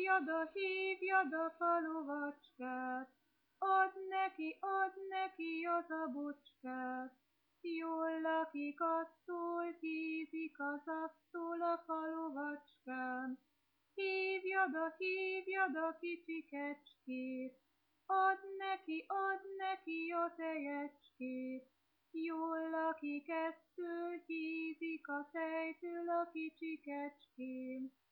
hívjad a falovacskát, add neki az a bocskát. Jól lakik, attól hízik az asztal a falovacskán. Hívjad a kicsi kecskét, add neki a tejecskét. Jól lakik, ettől hízik a tejtől a kicsi kecském.